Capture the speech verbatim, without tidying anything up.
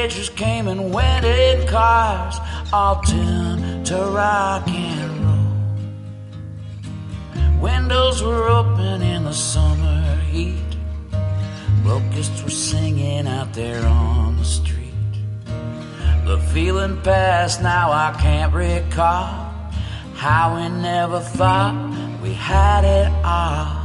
teenagers came and went in cars, all tuned to rock and roll. Windows were open in the summer heat. Locusts were singing out there on the street. The feeling passed, now I can't recall how we never thought we had it all.